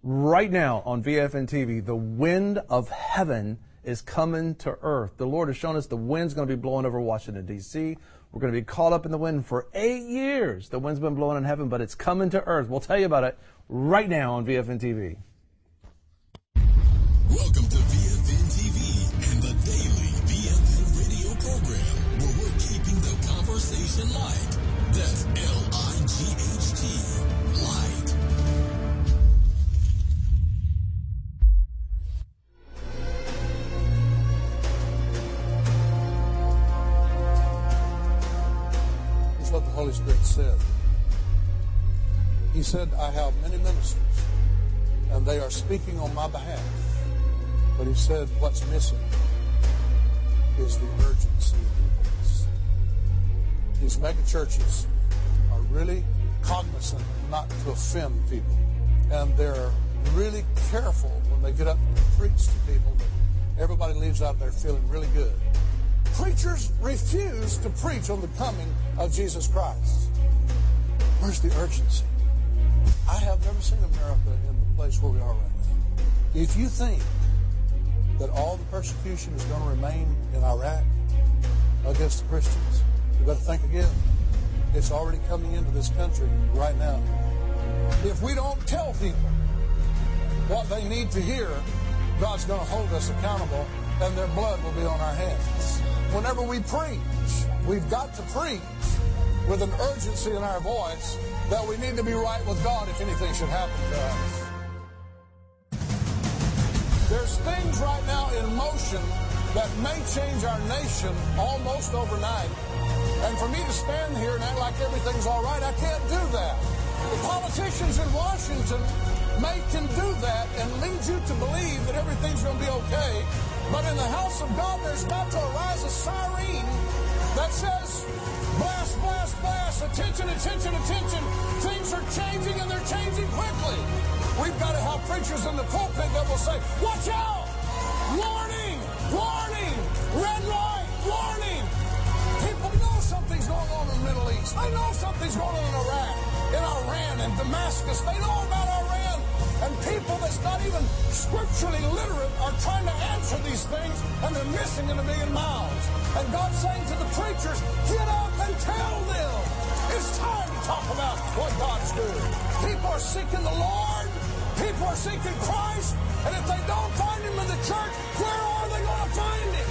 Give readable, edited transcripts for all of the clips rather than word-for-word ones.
right now on VFN TV, the wind of heaven is coming to earth. The Lord has shown us the wind's going to be blowing over Washington, D.C. We're going to be caught up in the wind for 8 years. The wind's been blowing in heaven, but it's coming to earth. We'll tell you about it right now on VFN TV. Welcome to VFN TV and the daily VFN radio program, where we're keeping the conversation light. That's L-I-G-H-T, light. Here's what the Holy Spirit said. He said, I have many ministers, and they are speaking on my behalf. But he said, what's missing is the urgency of your voice. These mega churches are really cognizant not to offend people. And they're really careful when they get up and preach to people that everybody leaves out there feeling really good. Preachers refuse to preach on the coming of Jesus Christ. Where's the urgency? I have never seen America in the place where we are right now. If you think that all the persecution is going to remain in Iraq against the Christians, you better think again. It's already coming into this country right now. If we don't tell people what they need to hear, God's going to hold us accountable, and their blood will be on our hands. Whenever we preach, we've got to preach with an urgency in our voice that we need to be right with God if anything should happen to us. There's things right now in motion that may change our nation almost overnight. And for me to stand here and act like everything's all right, I can't do that. The politicians in Washington can do that and lead you to believe that everything's going to be okay. But in the house of God, there's got to arise a siren that says, blast, blast, blast, attention, attention, attention. Things are changing, and they're changing quickly. We've got to have preachers in the pulpit that will say, watch out! Warning! Warning! Red light! Warning! People know something's going on in the Middle East. They know something's going on in Iraq, in Iran, in Damascus. They know about Iran. And people that's not even scripturally literate are trying to answer these things, and they're missing in a million miles. And God's saying to the preachers, get up and tell them. It's time to talk about what God's doing. People are seeking the Lord. People are seeking Christ. And if they don't find him in the church, where are they going to find him?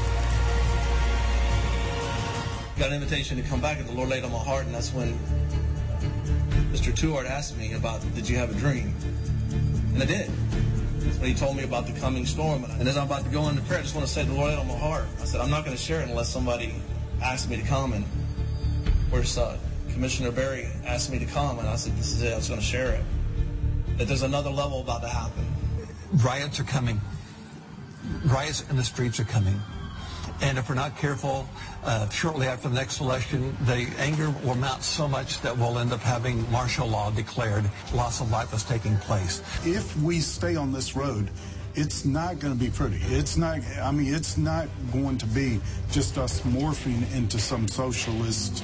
Got an invitation to come back, and the Lord laid on my heart, and that's when Mr. Tuart asked me about, did you have a dream? And I did. That's when he told me about the coming storm. And as I'm about to go into prayer, I just want to say the Lord laid on my heart. I said, I'm not going to share it unless somebody asks me to come. And where's Commissioner Berry asked me to come, and I said, this is it. I was going to share it. That there's another level about to happen. Riots are coming. Riots in the streets are coming. And if we're not careful, shortly after the next election, the anger will mount so much that we'll end up having martial law declared. Loss of life is taking place. If we stay on this road, it's not going to be pretty. It's not going to be just us morphing into some socialist,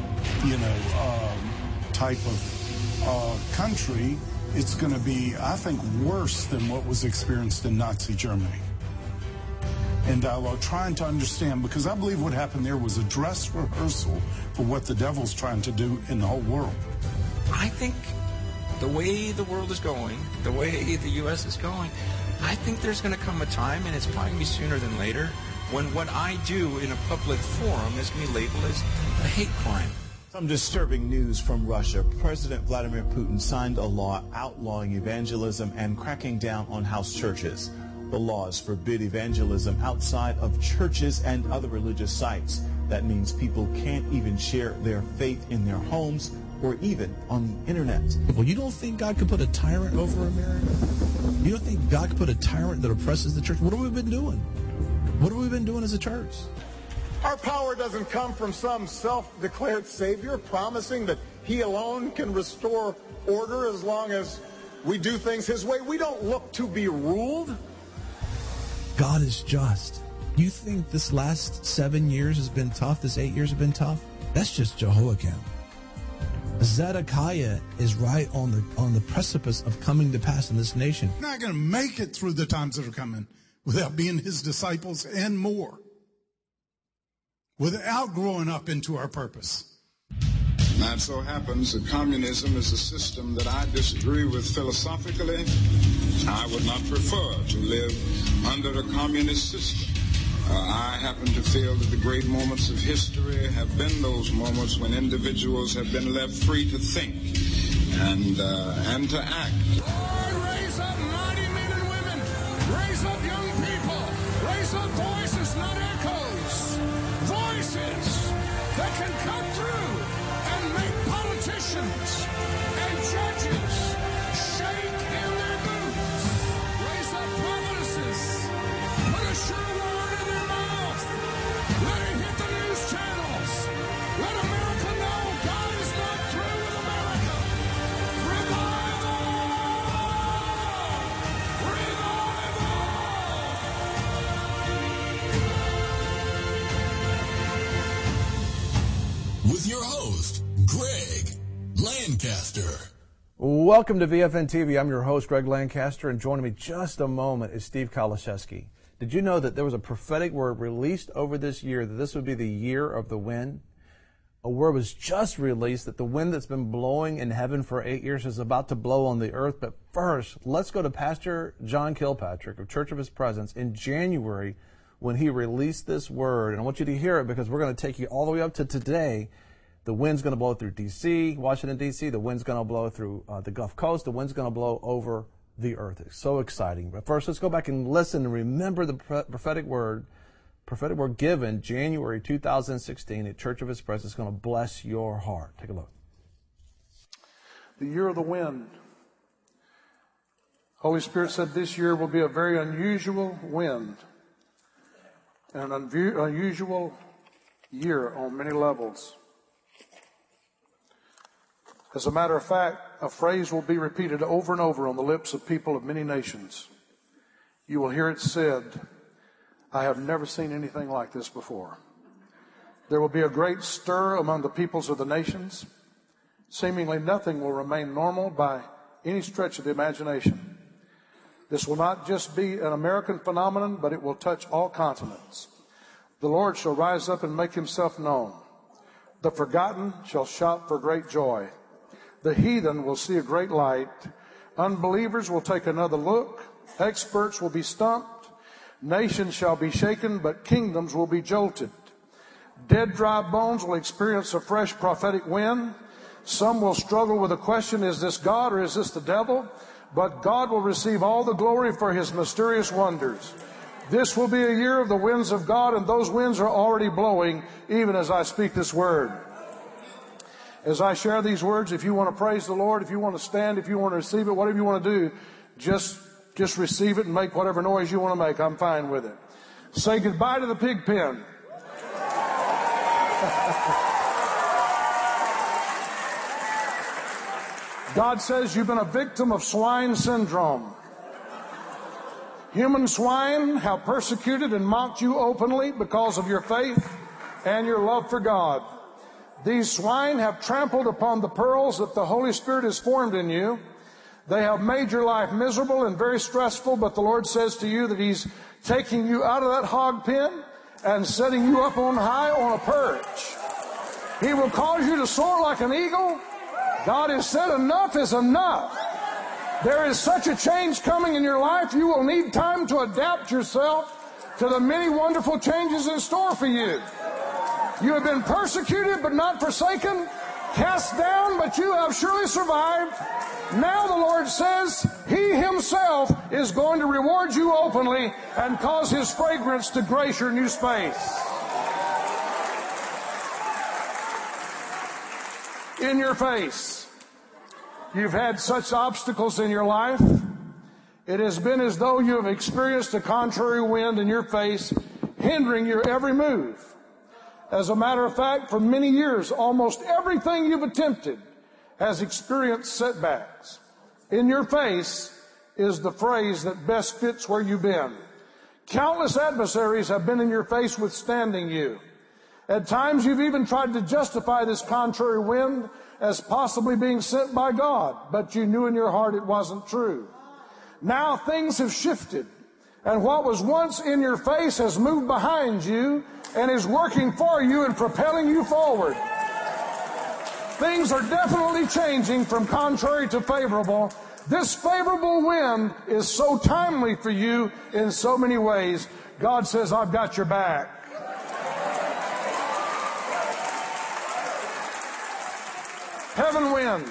type of country. It's going to be, I think, worse than what was experienced in Nazi Germany. And I'm trying to understand, because I believe what happened there was a dress rehearsal for what the devil's trying to do in the whole world. I think the way the world is going, the way the U.S. is going, I think there's going to come a time, and it's probably going to be sooner than later, when what I do in a public forum is going to be labeled as a hate crime. Some disturbing news from Russia. President Vladimir Putin signed a law outlawing evangelism and cracking down on house churches. The laws forbid evangelism outside of churches and other religious sites. That means people can't even share their faith in their homes or even on the internet. Well, you don't think God could put a tyrant over America? You don't think God could put a tyrant that oppresses the church? What have we been doing? What have we been doing as a church? Our power doesn't come from some self-declared savior promising that he alone can restore order as long as we do things his way. We don't look to be ruled. God is just. You think this last 7 years has been tough, this 8 years have been tough? That's just Jehoiakim. Zedekiah is right on the precipice of coming to pass in this nation. We're not going to make it through the times that are coming without being his disciples and more, without growing up into our purpose. Now it so happens that communism is a system that I disagree with philosophically. I would not prefer to live under a communist system. I happen to feel that the great moments of history have been those moments when individuals have been left free to think and to act. Lord, raise up mighty men and women. Raise up young people. Raise up voices, not echoes. Voices that can cut through and make politicians and judges shake in their boots. Raise up prophetesses. Put a sure word in their mouth. Let it hit the news channels. Let America know God is not through with America. Revival! Revival! With your host, Greg Lancaster. Welcome to VFN TV. I'm your host, Greg Lancaster, and joining me just a moment is Steve Kaliszewski. Did you know that there was a prophetic word released over this year that this would be the year of the wind? A word was just released that the wind that's been blowing in heaven for 8 years is about to blow on the earth. But first, let's go to Pastor John Kilpatrick of Church of His Presence in January when he released this word. And I want you to hear it because we're going to take you all the way up to today. The wind's going to blow through D.C., Washington, D.C. The wind's going to blow through the Gulf Coast. The wind's going to blow over the earth. It's so exciting. But first, let's go back and listen and remember the prophetic word given January 2016 at Church of His Presence. It's going to bless your heart. Take a look. The year of the wind. Holy Spirit said this year will be a very unusual wind. An unusual year on many levels. As a matter of fact, a phrase will be repeated over and over on the lips of people of many nations. You will hear it said, I have never seen anything like this before. There will be a great stir among the peoples of the nations. Seemingly nothing will remain normal by any stretch of the imagination. This will not just be an American phenomenon, but it will touch all continents. The Lord shall rise up and make himself known. The forgotten shall shout for great joy. The heathen will see a great light. Unbelievers will take another look. Experts will be stumped. Nations shall be shaken, but kingdoms will be jolted. Dead, dry bones will experience a fresh prophetic wind. Some will struggle with the question, is this God or is this the devil? But God will receive all the glory for his mysterious wonders. This will be a year of the winds of God, and those winds are already blowing even as I speak this word. As I share these words, if you want to praise the Lord, if you want to stand, if you want to receive it, whatever you want to do, just receive it and make whatever noise you want to make. I'm fine with it. Say goodbye to the pig pen. God says you've been a victim of swine syndrome. Human swine have persecuted and mocked you openly because of your faith and your love for God. These swine have trampled upon the pearls that the Holy Spirit has formed in you. They have made your life miserable and very stressful, but the Lord says to you that He's taking you out of that hog pen and setting you up on high on a perch. He will cause you to soar like an eagle. God has said enough is enough. There is such a change coming in your life, you will need time to adapt yourself to the many wonderful changes in store for you. You have been persecuted but not forsaken, cast down but you have surely survived. Now the Lord says He Himself is going to reward you openly and cause His fragrance to grace your new space. In your face. You've had such obstacles in your life. It has been as though you have experienced a contrary wind in your face, hindering your every move. As a matter of fact, for many years, almost everything you've attempted has experienced setbacks. In your face is the phrase that best fits where you've been. Countless adversaries have been in your face withstanding you. At times you've even tried to justify this contrary wind as possibly being sent by God, but you knew in your heart it wasn't true. Now things have shifted, and what was once in your face has moved behind you and is working for you and propelling you forward. Things are definitely changing from contrary to favorable. This favorable wind is so timely for you in so many ways. God says, I've got your back. Heaven wind.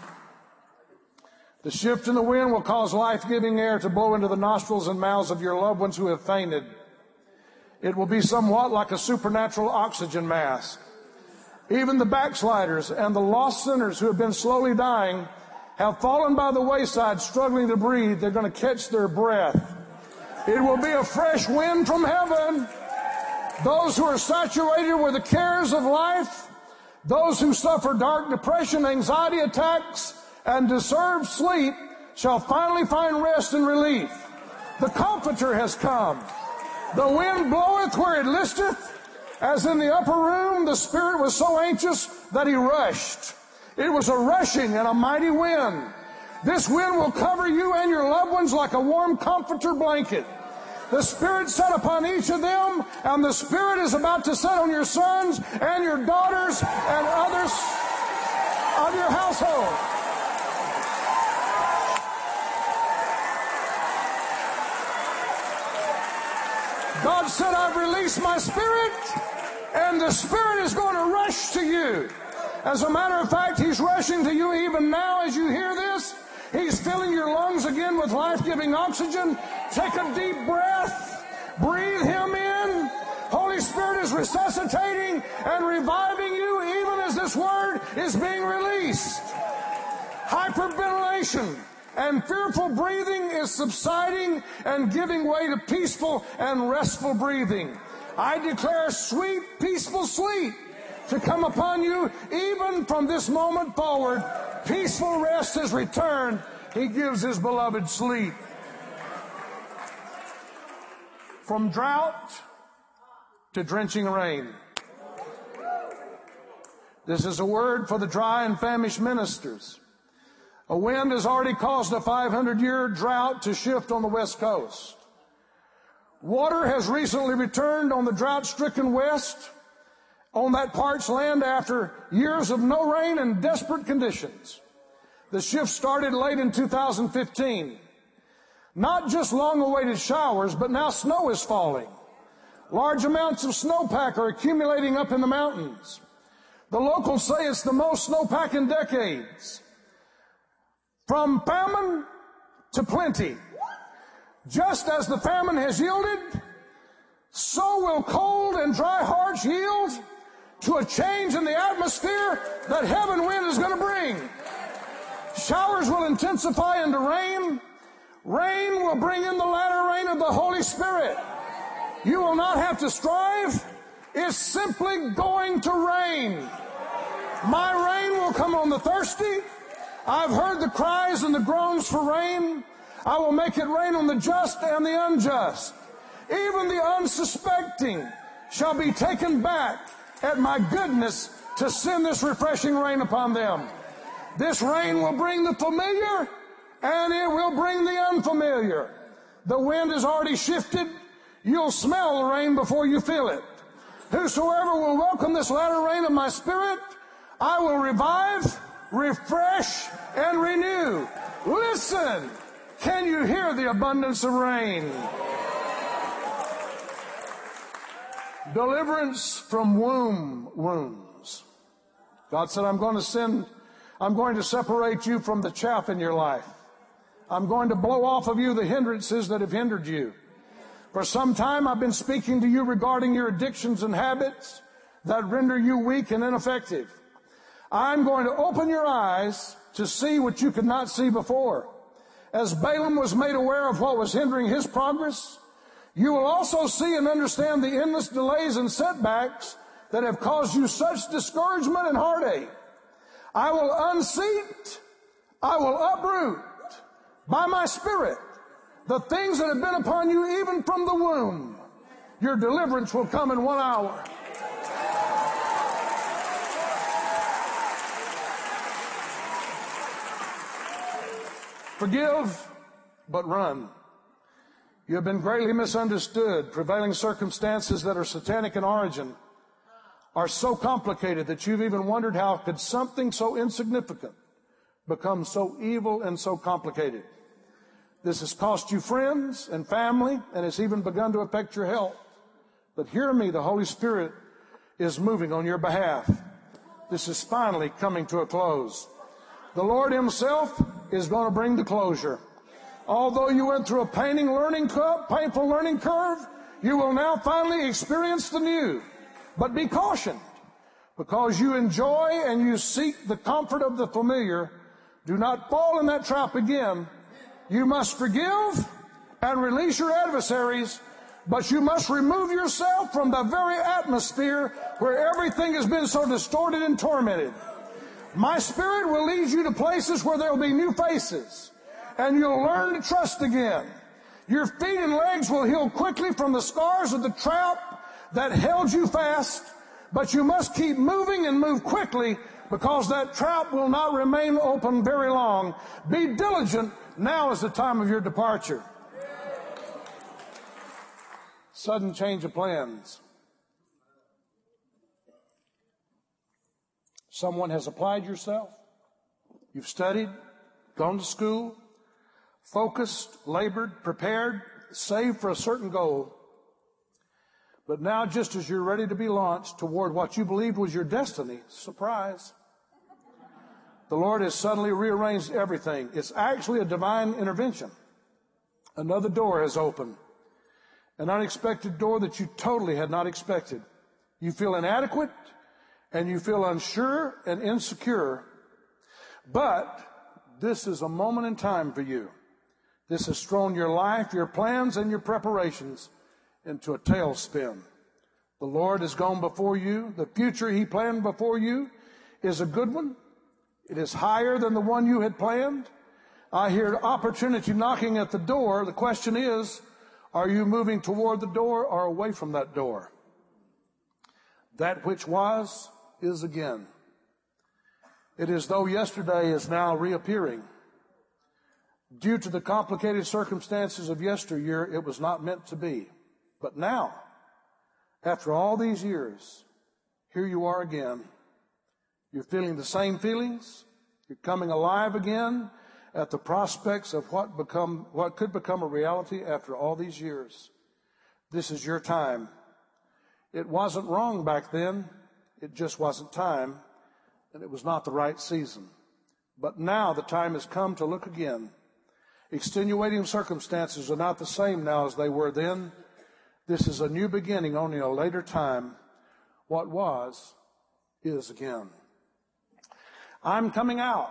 The shift in the wind will cause life-giving air to blow into the nostrils and mouths of your loved ones who have fainted. It will be somewhat like a supernatural oxygen mask. Even the backsliders and the lost sinners who have been slowly dying have fallen by the wayside, struggling to breathe. They're going to catch their breath. It will be a fresh wind from heaven. Those who are saturated with the cares of life, those who suffer dark depression, anxiety attacks, and deserve sleep shall finally find rest and relief. The Comforter has come. The wind bloweth where it listeth. As in the upper room, the Spirit was so anxious that he rushed. It was a rushing and a mighty wind. This wind will cover you and your loved ones like a warm comforter blanket. The Spirit set upon each of them, and the Spirit is about to set on your sons and your daughters and others of your household. God said, I've released my Spirit, and the Spirit is going to rush to you. As a matter of fact, He's rushing to you even now as you hear this. He's filling your lungs again with life-giving oxygen. Take a deep breath. Breathe Him in. Holy Spirit is resuscitating and reviving you even as this word is being released. Hyperventilation and fearful breathing is subsiding and giving way to peaceful and restful breathing. I declare sweet, peaceful sleep to come upon you even from this moment forward. Peaceful rest has returned. He gives His beloved sleep. From drought to drenching rain. This is a word for the dry and famished ministers. A wind has already caused a 500-year drought to shift on the West Coast. Water has recently returned on the drought-stricken West, on that parched land after years of no rain and desperate conditions. The shift started late in 2015. Not just long-awaited showers, but now snow is falling. Large amounts of snowpack are accumulating up in the mountains. The locals say it's the most snowpack in decades. From famine to plenty. Just as the famine has yielded, so will cold and dry hearts yield to a change in the atmosphere that heaven wind is going to bring. Showers will intensify into rain. Rain will bring in the latter rain of the Holy Spirit. You will not have to strive. It's simply going to rain. My rain will come on the thirsty. I've heard the cries and the groans for rain. I will make it rain on the just and the unjust. Even the unsuspecting shall be taken back at my goodness to send this refreshing rain upon them. This rain will bring the familiar, and it will bring the unfamiliar. The wind has already shifted. You'll smell the rain before you feel it. Whosoever will welcome this latter rain of my Spirit, I will revive, refresh, and renew. Listen, can you hear the abundance of rain? Deliverance from womb wounds. God said, I'm going to separate you from the chaff in your life. I'm going to blow off of you the hindrances that have hindered you. For some time I've been speaking to you regarding your addictions and habits that render you weak and ineffective. I'm going to open your eyes to see what you could not see before. As Balaam was made aware of what was hindering his progress, you will also see and understand the endless delays and setbacks that have caused you such discouragement and heartache. I will unseat, I will uproot by my Spirit the things that have been upon you even from the womb. Your deliverance will come in 1 hour. Forgive, but run. You have been greatly misunderstood. Prevailing circumstances that are satanic in origin are so complicated that you've even wondered how could something so insignificant become so evil and so complicated. This has cost you friends and family, and it's even begun to affect your health. But hear me, the Holy Spirit is moving on your behalf. This is finally coming to a close. The Lord Himself is going to bring the closure. Although you went through a painful learning curve, you will now finally experience the new. But be cautioned, because you enjoy and you seek the comfort of the familiar. Do not fall in that trap again. You must forgive and release your adversaries, but you must remove yourself from the very atmosphere where everything has been so distorted and tormented. My Spirit will lead you to places where there will be new faces, and you'll learn to trust again. Your feet and legs will heal quickly from the scars of the trap that held you fast, but you must keep moving and move quickly, because that trap will not remain open very long. Be diligent. Now is the time of your departure. Sudden change of plans. Someone has applied yourself. You've studied, gone to school, focused, labored, prepared, saved for a certain goal. But now, just as you're ready to be launched toward what you believed was your destiny, surprise, the Lord has suddenly rearranged everything. It's actually a divine intervention. Another door has opened. An unexpected door that you totally had not expected. You feel inadequate, and you feel unsure and insecure. But this is a moment in time for you. This has thrown your life, your plans, and your preparations into a tailspin. The Lord has gone before you. The future He planned before you is a good one. It is higher than the one you had planned. I hear opportunity knocking at the door. The question is, are you moving toward the door or away from that door? That which was is again. It is though yesterday is now reappearing. Due to the complicated circumstances of yesteryear, it was not meant to be. But now, after all these years, here you are again. You're feeling the same feelings. You're coming alive again at the prospects of what could become a reality after all these years. This is your time. It wasn't wrong back then. It just wasn't time, and it was not the right season. But now the time has come to look again. Extenuating circumstances are not the same now as they were then. This is a new beginning, only a later time. What was is again. I'm coming out.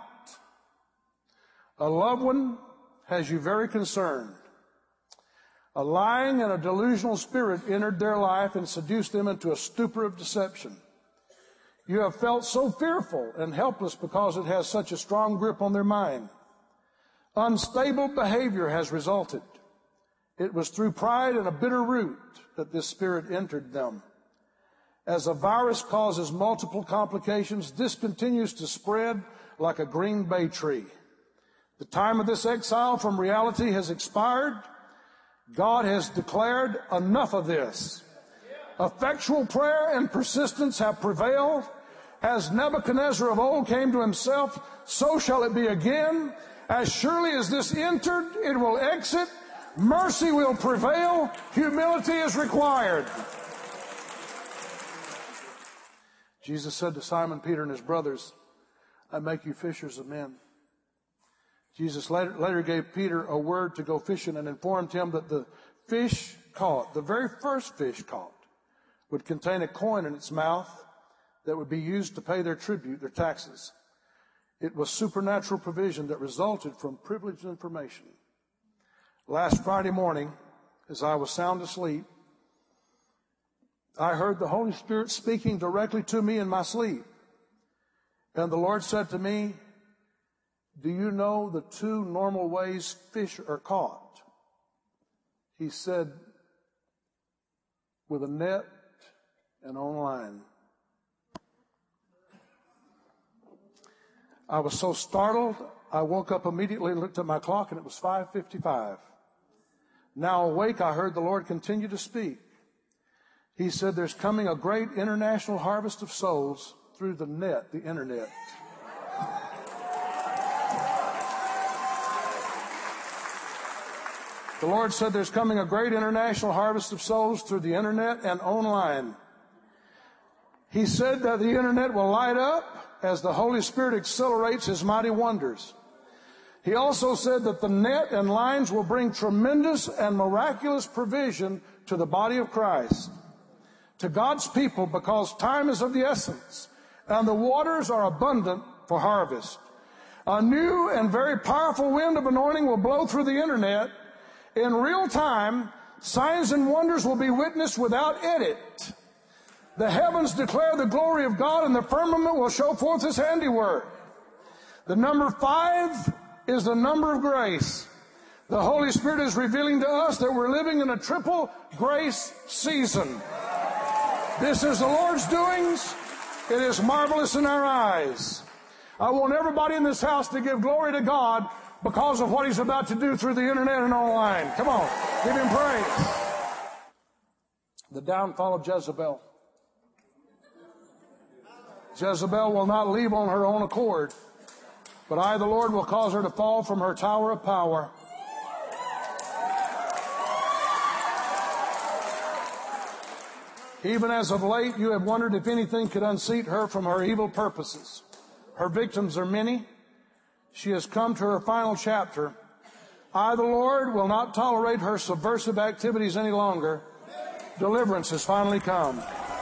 A loved one has you very concerned. A lying and a delusional spirit entered their life and seduced them into a stupor of deception. You have felt so fearful and helpless because it has such a strong grip on their mind. Unstable behavior has resulted. It was through pride and a bitter root that this spirit entered them. As a virus causes multiple complications, this continues to spread like a green bay tree. The time of this exile from reality has expired. God has declared enough of this. Effectual prayer and persistence have prevailed. As Nebuchadnezzar of old came to himself, so shall it be again. As surely as this entered, it will exit. Mercy will prevail. Humility is required. Jesus said to Simon Peter and his brothers, I make you fishers of men. Jesus later gave Peter a word to go fishing and informed him that the fish caught, the very first fish caught, would contain a coin in its mouth that would be used to pay their tribute, their taxes. It was supernatural provision that resulted from privileged information. Last Friday morning, as I was sound asleep, I heard the Holy Spirit speaking directly to me in my sleep. And the Lord said to me, do you know the two normal ways fish are caught? He said, with a net and on line. I was so startled, I woke up immediately, looked at my clock, and it was 5:55. Now awake, I heard the Lord continue to speak. He said, there's coming a great international harvest of souls through the net, the internet. The Lord said there's coming a great international harvest of souls through the internet and online. He said that the internet will light up as the Holy Spirit accelerates His mighty wonders. He also said that the net and lines will bring tremendous and miraculous provision to the body of Christ, to God's people, because time is of the essence and the waters are abundant for harvest. A new and very powerful wind of anointing will blow through the internet. In real time, signs and wonders will be witnessed without edit. The heavens declare the glory of God, and the firmament will show forth His handiwork. The number 5 is the number of grace. The Holy Spirit is revealing to us that we're living in a triple grace season. This is the Lord's doings. It is marvelous in our eyes. I want everybody in this house to give glory to God because of what He's about to do through the internet and online. Come on, give Him praise. The downfall of Jezebel. Jezebel will not leave on her own accord, but I, the Lord, will cause her to fall from her tower of power. Even as of late, you have wondered if anything could unseat her from her evil purposes. Her victims are many. She has come to her final chapter. I, the Lord, will not tolerate her subversive activities any longer. Deliverance has finally come.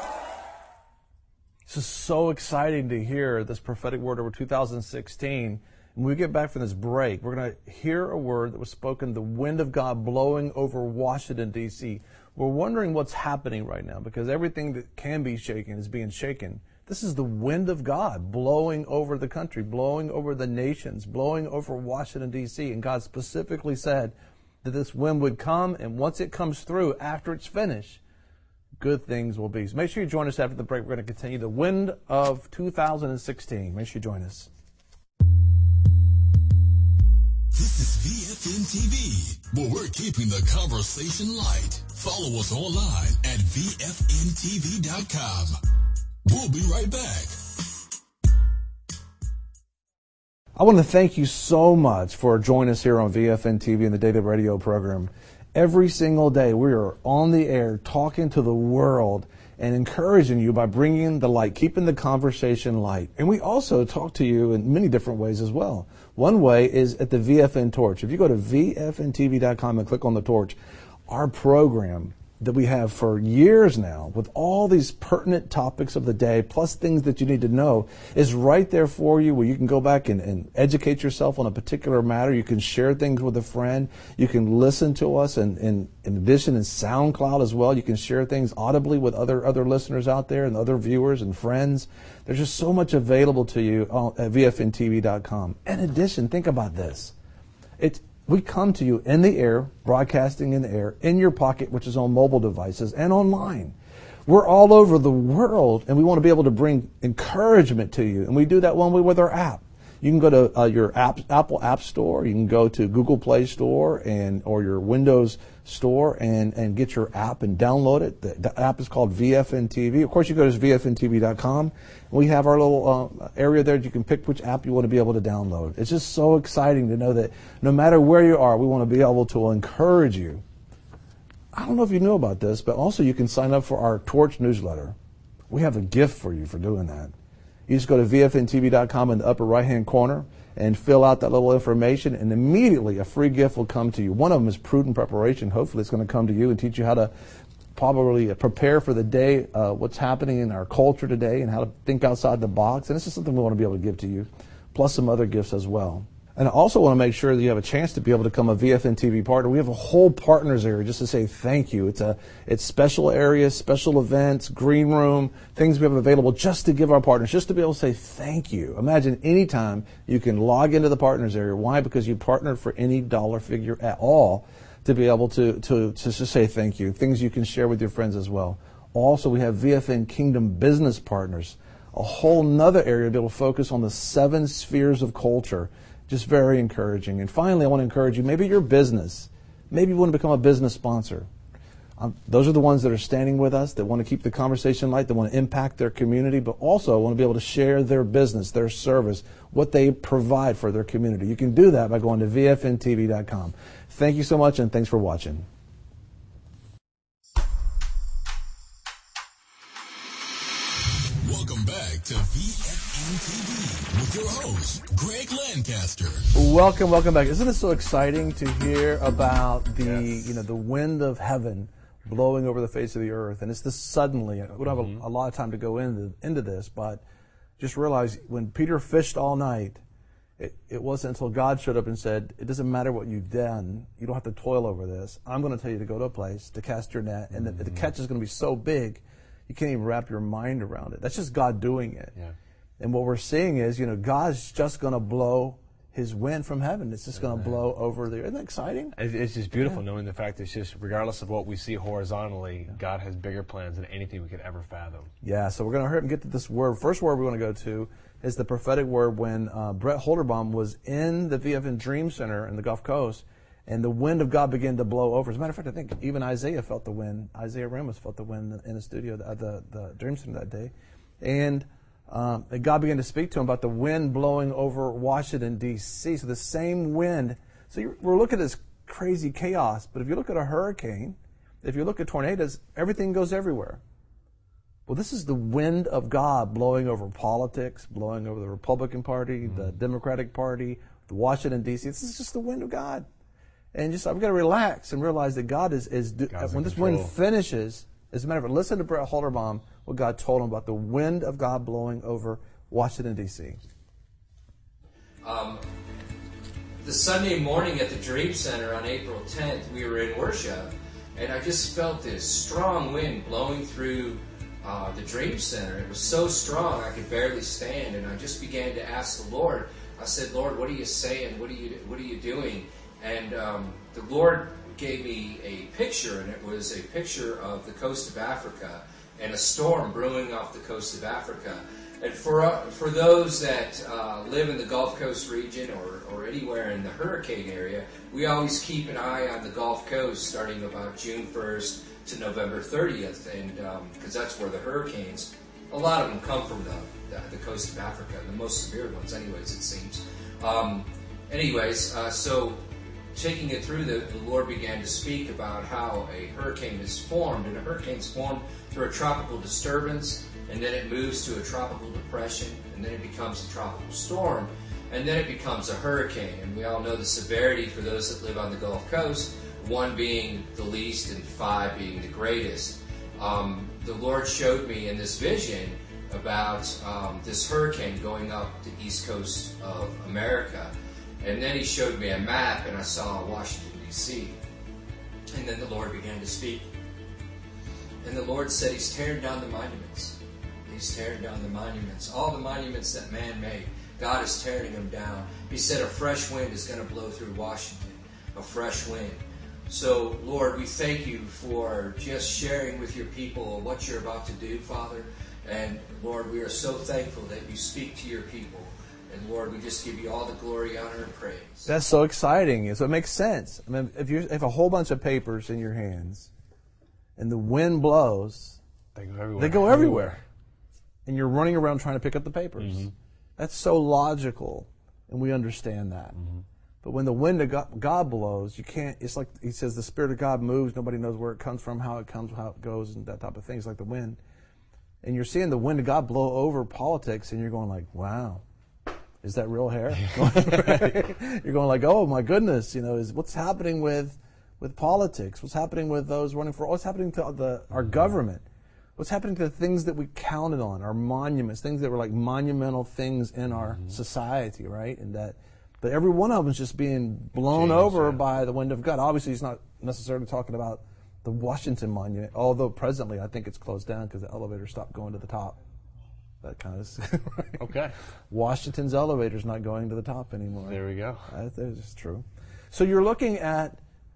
This is so exciting to hear this prophetic word over 2016. When we get back from this break, we're going to hear a word that was spoken, the wind of God blowing over Washington, D.C. We're wondering what's happening right now because everything that can be shaken is being shaken. This is the wind of God blowing over the country, blowing over the nations, blowing over Washington, D.C. And God specifically said that this wind would come, and once it comes through, after it's finished, good things will be. So make sure you join us after the break. We're going to continue the wind of 2016. Make sure you join us. This is VFN TV, where we're keeping the conversation light. Follow us online at VFNTV.com. We'll be right back. I want to thank you so much for joining us here on VFN TV and the Daily Radio program. Every single day we are on the air talking to the world and encouraging you by bringing the light, keeping the conversation light. And we also talk to you in many different ways as well. One way is at the VFN Torch. If you go to VFNTV.com and click on the torch, our program that we have for years now with all these pertinent topics of the day plus things that you need to know is right there for you, where you can go back and educate yourself on a particular matter. You can share things with a friend. You can listen to us and in addition in SoundCloud as well. You can share things audibly with other listeners out there and other viewers and friends. There's just so much available to you at VFNTV.com. In addition, think about this. We come to you in the air, broadcasting in the air, in your pocket, which is on mobile devices, and online. We're all over the world, and we want to be able to bring encouragement to you. And we do that one way with our app. You can go to your Apple App Store. You can go to Google Play Store or your Windows Store and get your app and download it. The app is called VFN TV. Of course, you go to VFNTV.com. We have our little area there that you can pick which app you want to be able to download. It's just so exciting to know that no matter where you are, we want to be able to encourage you. I don't know if you knew about this, but also you can sign up for our Torch newsletter. We have a gift for you for doing that. You just go to VFNTV.com in the upper right-hand corner and fill out that little information, and immediately a free gift will come to you. One of them is Prudent Preparation. Hopefully it's going to come to you and teach you how to probably prepare for the day, what's happening in our culture today, and how to think outside the box. And this is something we want to be able to give to you, plus some other gifts as well. And I also want to make sure that you have a chance to be able to become a VFN TV partner. We have a whole partners area just to say thank you. It's special areas, special events, green room, things we have available just to give our partners, just to be able to say thank you. Imagine anytime you can log into the partners area. Why? Because you partnered for any dollar figure at all to be able to just say thank you. Things you can share with your friends as well. Also, we have VFN Kingdom Business Partners, a whole nother area to be able to focus on the 7 spheres of culture, Just very encouraging. And finally, I want to encourage you, maybe your business. Maybe you want to become a business sponsor. Those are the ones that are standing with us, that want to keep the conversation light, that want to impact their community, but also want to be able to share their business, their service, what they provide for their community. You can do that by going to vfntv.com. Thank you so much, and thanks for watching. Welcome back to VFN TV with your host, Greg Lancaster. Welcome back. Isn't it so exciting to hear about the wind of heaven blowing over the face of the earth? And it's this suddenly. We don't have a lot of time to go into this, but just realize when Peter fished all night, it wasn't until God showed up and said, it doesn't matter what you've done. You don't have to toil over this. I'm going to tell you to go to a place to cast your net, and the catch is going to be so big, you can't even wrap your mind around it. That's just God doing it. Yeah. And what we're seeing is, God's just going to blow His wind from heaven. It's just going to blow over there. Isn't that exciting? It's just beautiful knowing the fact that it's just, regardless of what we see horizontally, God has bigger plans than anything we could ever fathom. Yeah, so we're going to hurry up and get to this word. First word we're going to go to is the prophetic word when Brett Holderbaum was in the VFN Dream Center in the Gulf Coast, and the wind of God began to blow over. As a matter of fact, I think even Isaiah felt the wind. Isaiah Ramos felt the wind in the studio at the Dream Center that day. And God began to speak to him about the wind blowing over Washington, D.C. So the same wind. So we're looking at this crazy chaos. But if you look at a hurricane, if you look at tornadoes, everything goes everywhere. Well, this is the wind of God blowing over politics, blowing over the Republican Party, the Democratic Party, the Washington, D.C. This is just the wind of God. And just, I've got to relax and realize that God is when this wind finishes, as a matter of fact, listen to Brett Holderbaum, what God told him about the wind of God blowing over Washington, D.C. The Sunday morning at the Dream Center on April 10th, we were in worship, and I just felt this strong wind blowing through the Dream Center. It was so strong I could barely stand, and I just began to ask the Lord. I said, Lord, what are you saying? What are you doing? And the Lord gave me a picture, and it was a picture of the coast of Africa and a storm brewing off the coast of Africa. And for those that live in the Gulf Coast region or anywhere in the hurricane area, we always keep an eye on the Gulf Coast starting about June 1st to November 30th, and because that's where the hurricanes, a lot of them come from the coast of Africa, the most severe ones anyways, it seems. So taking it through, the Lord began to speak about how a hurricane is formed, and a hurricane is formed through a tropical disturbance, and then it moves to a tropical depression, and then it becomes a tropical storm, and then it becomes a hurricane. And we all know the severity for those that live on the Gulf Coast, 1 being the least and 5 being the greatest. The Lord showed me in this vision about this hurricane going up the east coast of America. And then He showed me a map, and I saw Washington, D.C. And then the Lord began to speak. And the Lord said He's tearing down the monuments. He's tearing down the monuments. All the monuments that man made, God is tearing them down. He said a fresh wind is going to blow through Washington. A fresh wind. So, Lord, we thank You for just sharing with Your people what You're about to do, Father. And, Lord, we are so thankful that You speak to Your people. And, Lord, we just give You all the glory, honor, and praise. That's so exciting. So it makes sense. I mean, if you have a whole bunch of papers in your hands and the wind blows, they go everywhere. They go everywhere. And you're running around trying to pick up the papers. Mm-hmm. That's so logical, and we understand that. Mm-hmm. But when the wind of God blows, you can't, it's like He says the Spirit of God moves, nobody knows where it comes from, how it comes, how it goes, and that type of thing. It's like the wind. And you're seeing the wind of God blow over politics, and you're going like, wow. Is that real hair? You're going like, oh my goodness, is what's happening with politics? What's happening with those running for? What's happening to our government? What's happening to the things that we counted on, our monuments, things that were like monumental things in our society, right? But every one of them is just being blown over by the wind of God. Obviously, He's not necessarily talking about the Washington Monument, although presently I think it's closed down because the elevator stopped going to the top. That kind of right? Okay. Washington's elevator's not going to the top anymore. There we go. That is true. So you're looking at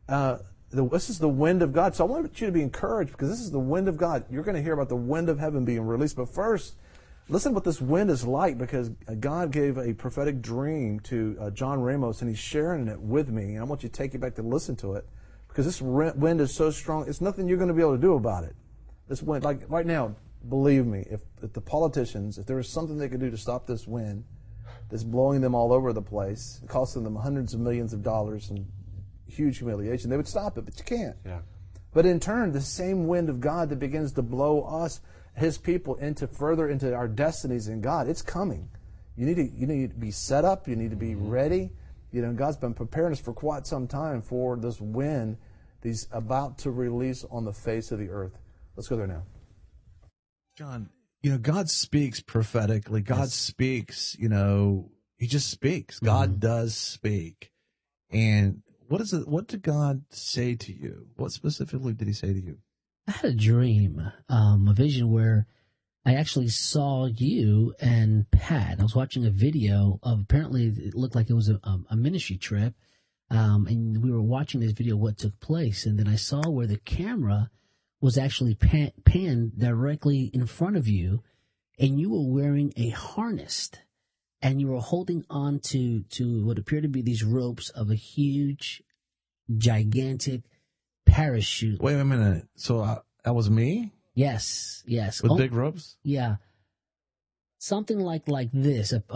this is the wind of God. So I want you to be encouraged because this is the wind of God. You're going to hear about the wind of heaven being released. But first, Listen to what this wind is like, because God gave a prophetic dream to John Ramos, and he's sharing it with me. And I want you to take you back to listen to it, because this wind is so strong, it's nothing you're going to be able to do about it. This wind, like right now, believe me, if the politicians, if there was something they could do to stop this wind that's blowing them all over the place, costing them hundreds of millions of dollars and huge humiliation, they would stop it, but you can't. Yeah. But in turn, the same wind of God that begins to blow us, His people, further into our destinies in God, it's coming. You need to be set up. You need to be ready. God's been preparing us for quite some time for this wind He's about to release on the face of the earth. Let's go there now. John, God speaks prophetically. God speaks, He just speaks. God does speak. And what did God say to you? What specifically did He say to you? I had a dream, a vision where I actually saw you and Pat. I was watching a video of, apparently it looked like it was a ministry trip, and we were watching this video, what took place, and then I saw where the camera was actually panned directly in front of you, and you were wearing a harness, and you were holding on to what appeared to be these ropes of a huge, gigantic parachute. Wait a minute. So that was me? Yes. With big ropes? Yeah. Something like this, a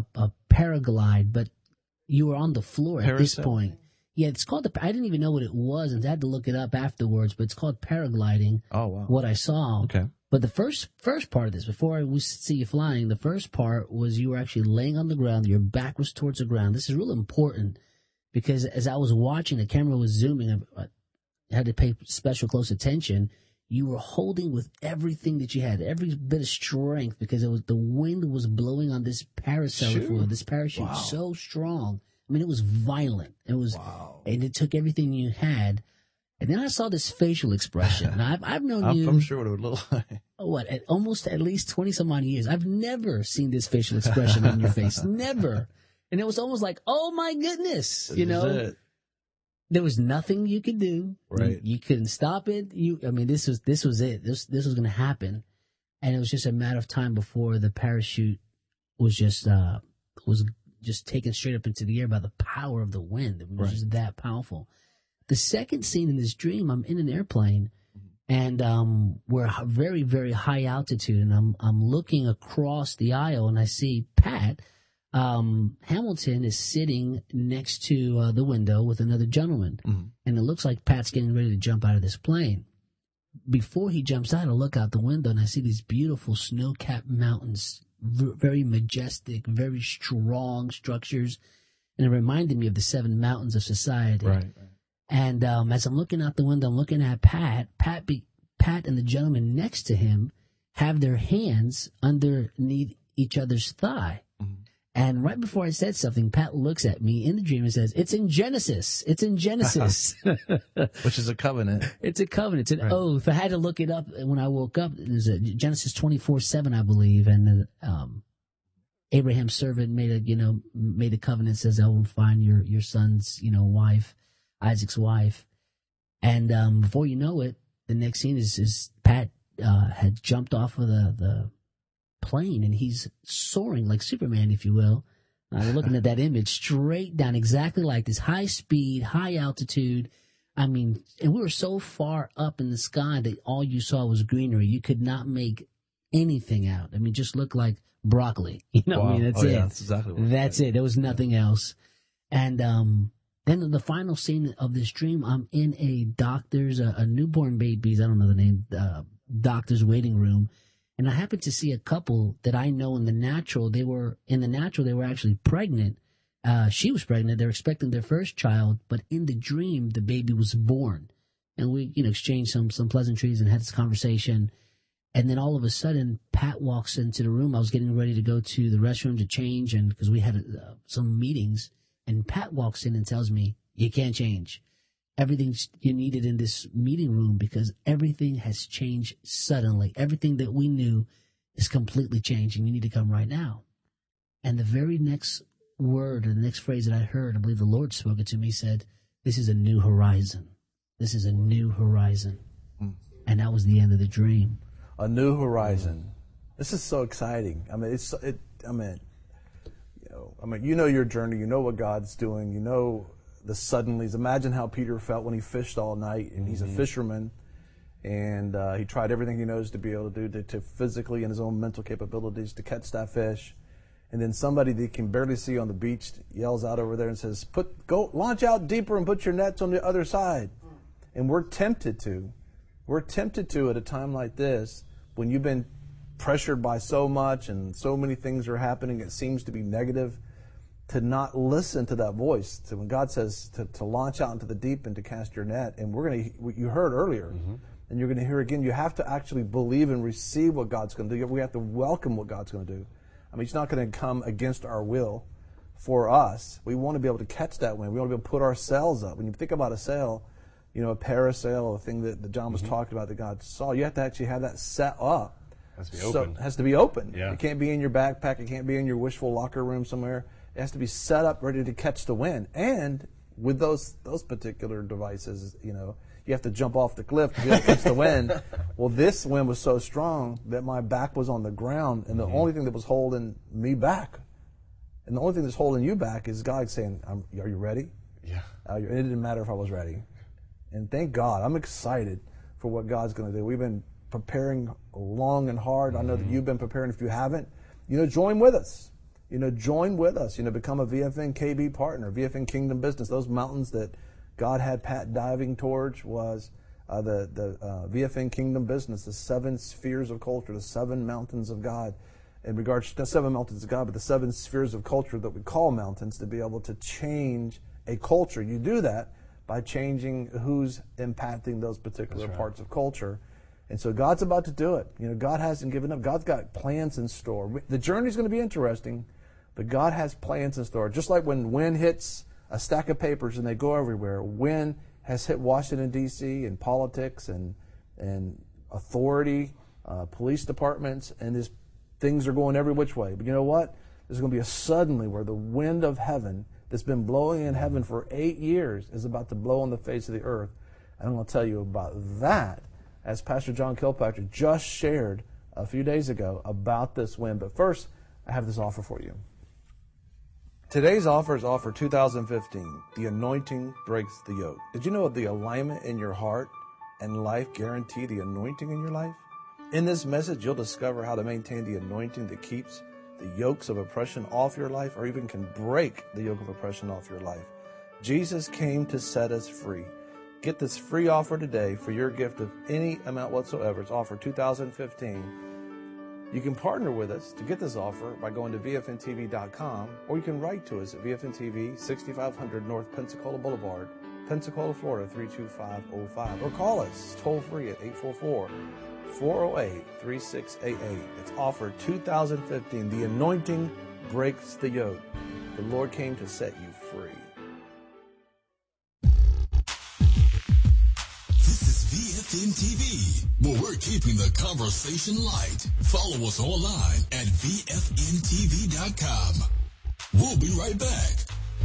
paraglide, but you were on the floor at this point. Yeah, it's called I didn't even know what it was, and I had to look it up afterwards, but it's called paragliding. Oh, wow. What I saw. Okay. But the first part of this, before we see you flying, the first part was you were actually laying on the ground, your back was towards the ground. This is really important, because as I was watching, the camera was zooming, I had to pay special close attention. You were holding with everything that you had, every bit of strength, because the wind was blowing on this parasail, this parachute, wow. so strong. I mean, it was violent. It was, and it took everything you had. And then I saw this facial expression. Now, I've known you. I'm sure what it would look like. At least 20 some odd years. I've never seen this facial expression on your face. Never. And it was almost like, oh my goodness, There was nothing you could do. Right. You couldn't stop it. This was it. This was going to happen. And it was just a matter of time before the parachute was just taken straight up into the air by the power of the wind. It was just that powerful. The second scene in this dream, I'm in an airplane, and we're very, very high altitude, and I'm looking across the aisle, and I see Pat Hamilton is sitting next to the window with another gentleman, and it looks like Pat's getting ready to jump out of this plane. Before he jumps out, I look out the window, and I see these beautiful snow-capped mountains, very majestic, very strong structures, and it reminded me of the 7 mountains of society. Right. And as I'm looking out the window, I'm looking at Pat and the gentleman next to him have their hands underneath each other's thigh. And right before I said something, Pat looks at me in the dream and says, "It's in Genesis. It's in Genesis." Which is a covenant. It's a covenant. It's an oath. I had to look it up when I woke up. There's a Genesis 24:7, I believe. And Abraham's servant made a covenant, says, "I will find your son's, wife, Isaac's wife." And before you know it, the next scene is Pat had jumped off of the plane, and he's soaring like Superman, if you will. We're looking at that image straight down, exactly like this, high speed, high altitude. I mean, and we were so far up in the sky that all you saw was greenery. You could not make anything out. I mean, just looked like broccoli. Wow. I mean, that's it. Yeah, that's exactly what that's it. There was nothing else. And then the final scene of this dream, I'm in a doctor's, a newborn baby's, I don't know the name, doctor's waiting room. And I happened to see a couple that I know in the natural. They were actually pregnant. She was pregnant. They were expecting their first child, but in the dream, the baby was born. And we, exchanged some pleasantries and had this conversation. And then all of a sudden, Pat walks into the room. I was getting ready to go to the restroom to change, and because we had some meetings. And Pat walks in and tells me, "You can't change. Everything you needed in this meeting room, because everything has changed suddenly. Everything that we knew is completely changed, and you need to come right now." And the very next word, or the next phrase that I heard, I believe the Lord spoke it to me, said, "This is a new horizon. This is a new horizon." And that was the end of the dream. A new horizon. This is so exciting. I mean, you know your journey. You know what God's doing. You know the suddenlies. Imagine how Peter felt when he fished all night, and he's a fisherman, and he tried everything he knows to be able to do to physically and his own mental capabilities to catch that fish. And then somebody that he can barely see on the beach yells out over there and says, "Go launch out deeper and put your nets on the other side." And we're tempted to at a time like this, when you've been pressured by so much and so many things are happening, it seems to be negative, to not listen to that voice. So when God says to launch out into the deep and to cast your net, and you heard earlier, and you're going to hear again, you have to actually believe and receive what God's going to do. We have to welcome what God's going to do. I mean, He's not going to come against our will for us. We want to be able to catch that wind. We want to be able to put our sails up. When you think about a sail, a parasail, a thing that John was talking about that God saw, you have to actually have that set up. Has to be open. It has to be open. Yeah. It can't be in your backpack. It can't be in your wishful locker room somewhere. It has to be set up, ready to catch the wind. And with those particular devices, you have to jump off the cliff to be able to catch the wind. Well, this wind was so strong that my back was on the ground, and the only thing that was holding me back, and the only thing that's holding you back is God saying, "Are you ready?" Yeah. It didn't matter if I was ready. And thank God, I'm excited for what God's going to do. We've been preparing long and hard. I know that you've been preparing. If you haven't, join with us. Join with us. Become a VFN KB partner, VFN Kingdom Business. Those mountains that God had Pat diving towards was the VFN Kingdom Business, the 7 spheres of culture, the 7 mountains of God. In regards to the 7 mountains of God, but the 7 spheres of culture that we call mountains, to be able to change a culture. You do that by changing who's impacting those particular parts of culture. And so God's about to do it. God hasn't given up. God's got plans in store. The journey's going to be interesting, but God has plans in store. Just like when wind hits a stack of papers and they go everywhere, wind has hit Washington, D.C., and politics and authority, police departments, and things are going every which way. But you know what? There's going to be a suddenly where the wind of heaven that's been blowing in heaven for 8 years is about to blow on the face of the earth. And I'm going to tell you about that as Pastor John Kilpatrick just shared a few days ago about this wind. But first, I have this offer for you. Today's offer is offer 2015. The anointing breaks the yoke. Did you know the alignment in your heart and life guarantee the anointing in your life? In this message, you'll discover how to maintain the anointing that keeps the yokes of oppression off your life, or even can break the yoke of oppression off your life. Jesus came to set us free. Get this free offer today for your gift of any amount whatsoever. It's offer 2015. You can partner with us to get this offer by going to VFNTV.com, or you can write to us at VFNTV, 6500 North Pensacola Boulevard, Pensacola, Florida, 32505, or call us toll-free at 844-408-3688. It's offer 2015. The anointing breaks the yoke. The Lord came to set you free. VFN TV, where we're keeping the conversation light. Follow us online at VFNTV.com. We'll be right back.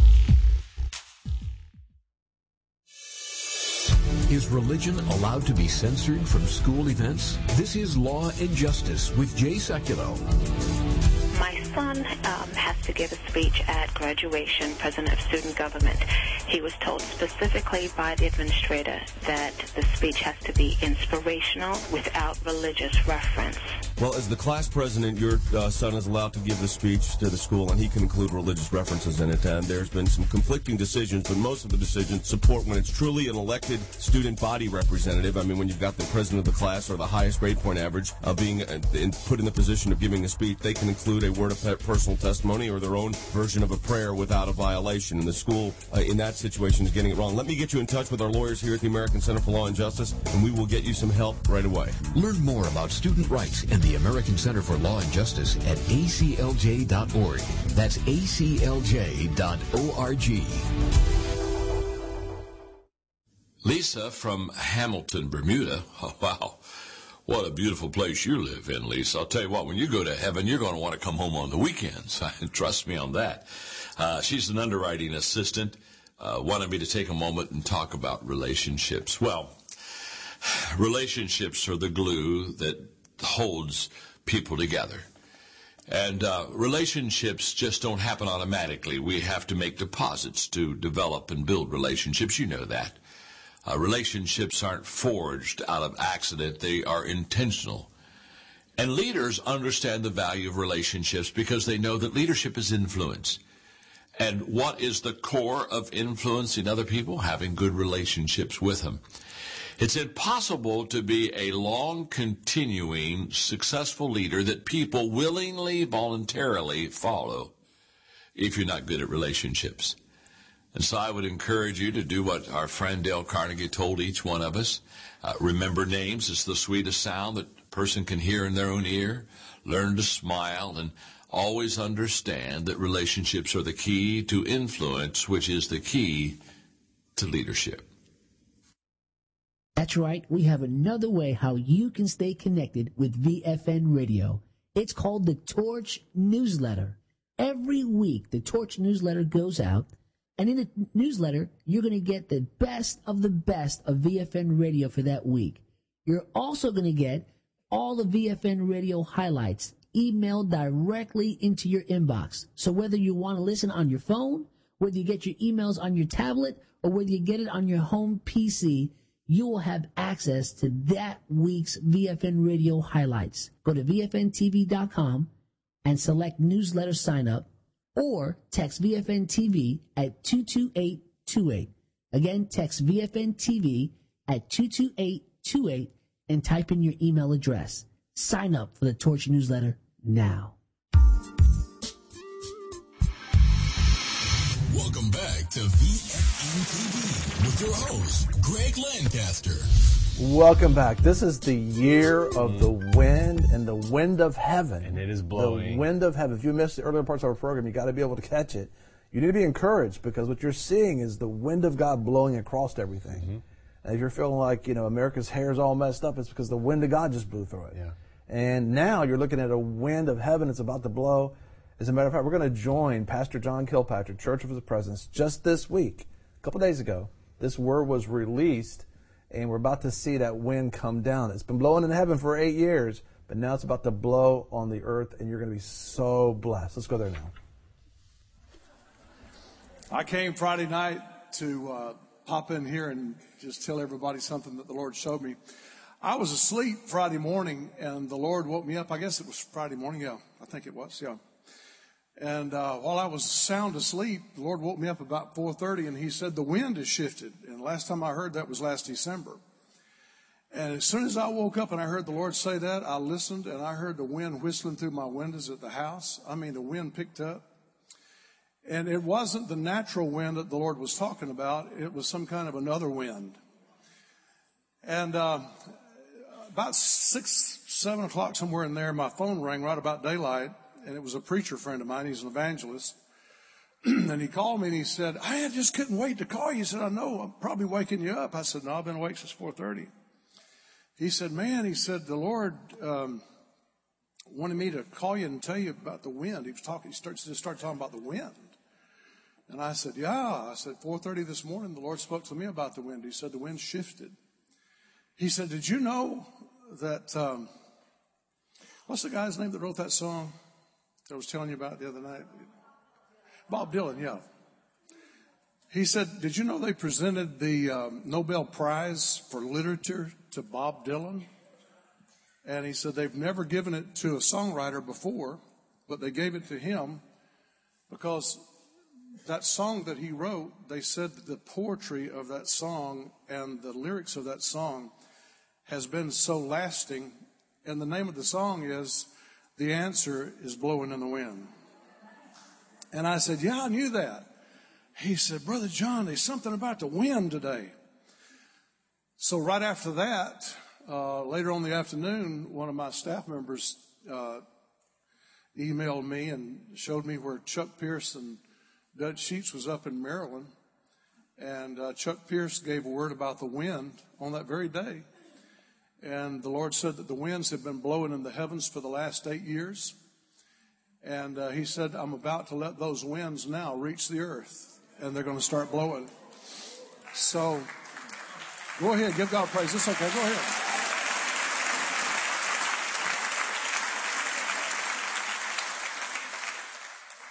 Is religion allowed to be censored from school events? This is Law and Justice with Jay Sekulow. My son has to give a speech at graduation, president of student government. He was told specifically by the administrator that the speech has to be inspirational without religious reference. Well, as the class president, your son is allowed to give the speech to the school, and he can include religious references in it. And there's been some conflicting decisions, but most of the decisions support when it's truly an elected student body representative. I mean, when you've got the president of the class or the highest grade point average being put in the position of giving a speech, they can include a word of personal testimony or their own version of a prayer without a violation. And the school, in that situation, is getting it wrong. Let me get you in touch with our lawyers here at the American Center for Law and Justice, and we will get you some help right away. Learn more about student rights and the American Center for Law and Justice at aclj.org. That's aclj.org. Lisa from Hamilton, Bermuda. Oh, wow. What a beautiful place you live in, Lisa. I'll tell you what, when you go to heaven, you're going to want to come home on the weekends. Trust me on that. She's an underwriting assistant. Wanted me to take a moment and talk about relationships. Well, relationships are the glue that holds people together. And relationships just don't happen automatically. We have to make deposits to develop and build relationships. You know that. Relationships aren't forged out of accident. They are intentional. And leaders understand the value of relationships because they know that leadership is influence. And what is the core of influencing other people? Having good relationships with them. It's impossible to be a long, continuing, successful leader that people willingly, voluntarily follow if you're not good at relationships. And so I would encourage you to do what our friend Dale Carnegie told each one of us. Remember names. It's the sweetest sound that a person can hear in their own ear. Learn to smile and always understand that relationships are the key to influence, which is the key to leadership. That's right. We have another way how you can stay connected with VFN Radio. It's called the Torch Newsletter. Every week, the Torch Newsletter goes out. And in the newsletter, you're going to get the best of VFN Radio for that week. You're also going to get all the VFN Radio highlights emailed directly into your inbox. So whether you want to listen on your phone, whether you get your emails on your tablet, or whether you get it on your home PC, you will have access to that week's VFN Radio highlights. Go to VFNTV.com and select newsletter sign up, or text VFN TV at 22828. Again, text VFN TV at 22828 and type in your email address. Sign up for the Torch Newsletter now. Welcome back to VFN TV with your host, Greg Lancaster. Welcome back. This is the year of the wind and the wind of heaven. And it is blowing. The wind of heaven. If you missed the earlier parts of our program, you got to be able to catch it. You need to be encouraged because what you're seeing is the wind of God blowing across everything. Mm-hmm. And if you're feeling like, America's hair is all messed up, it's because the wind of God just blew through it. Yeah. And now you're looking at a wind of heaven. It's about to blow. As a matter of fact, we're going to join Pastor John Kilpatrick, Church of His Presence, just this week. A couple days ago, this word was released, and we're about to see that wind come down. It's been blowing in heaven for 8 years, but now it's about to blow on the earth, and you're going to be so blessed. Let's go there now. I came Friday night to pop in here and just tell everybody something that the Lord showed me. I was asleep Friday morning, and the Lord woke me up. I guess it was Friday morning. Yeah, I think it was. Yeah. And while I was sound asleep, the Lord woke me up about 4:30, and He said, the wind has shifted. And last time I heard that was last December. And as soon as I woke up and I heard the Lord say that, I listened, and I heard the wind whistling through my windows at the house. I mean, the wind picked up. And it wasn't the natural wind that the Lord was talking about. It was some kind of another wind. And about 6, 7 o'clock, somewhere in there, my phone rang right about daylight. And it was a preacher friend of mine. He's an evangelist. And he called me and he said, I just couldn't wait to call you. He said, I know, I'm probably waking you up. I said, no, I've been awake since 4:30. He said, man, he said, the Lord wanted me to call you and tell you about the wind. He was talking, he started talking about the wind. And I said, yeah. I said, 4:30 this morning, the Lord spoke to me about the wind. He said, the wind shifted. He said, did you know that, what's the guy's name that wrote that song that I was telling you about the other night? Bob Dylan, yeah. He said, did you know they presented the Nobel Prize for Literature to Bob Dylan? And he said they've never given it to a songwriter before, but they gave it to him because that song that he wrote, they said that the poetry of that song and the lyrics of that song has been so lasting. And the name of the song is The Answer is Blowing in the Wind. And I said, yeah, I knew that. He said, Brother John, there's something about the wind today. So right after that, later on in the afternoon, one of my staff members emailed me and showed me where Chuck Pierce and Dud Sheets was up in Maryland. And Chuck Pierce gave a word about the wind on that very day. And the Lord said that the winds have been blowing in the heavens for the last 8 years. And he said, I'm about to let those winds now reach the earth. And they're going to start blowing. So go ahead, give God praise. It's okay, go ahead.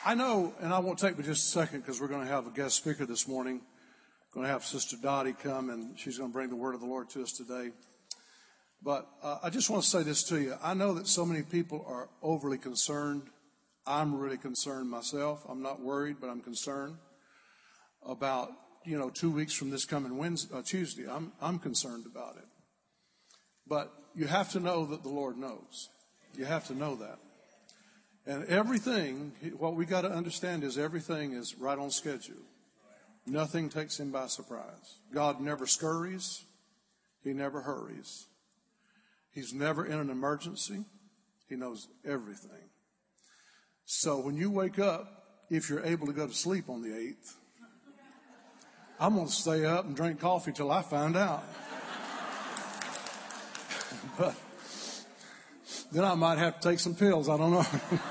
I know, and I won't take but just a second because we're going to have a guest speaker this morning. Going to have Sister Dottie come, and she's going to bring the word of the Lord to us today. But I just want to say this to you. I know that so many people are overly concerned. I'm really concerned myself. I'm not worried, but I'm concerned about, 2 weeks from this coming Tuesday. I'm concerned about it. But you have to know that the Lord knows. You have to know that. And everything, what we got to understand is everything is right on schedule. Nothing takes him by surprise. God never scurries. He never hurries. He's never in an emergency. He knows everything. So when you wake up, if you're able to go to sleep on the 8th, I'm going to stay up and drink coffee till I find out. But then I might have to take some pills. I don't know.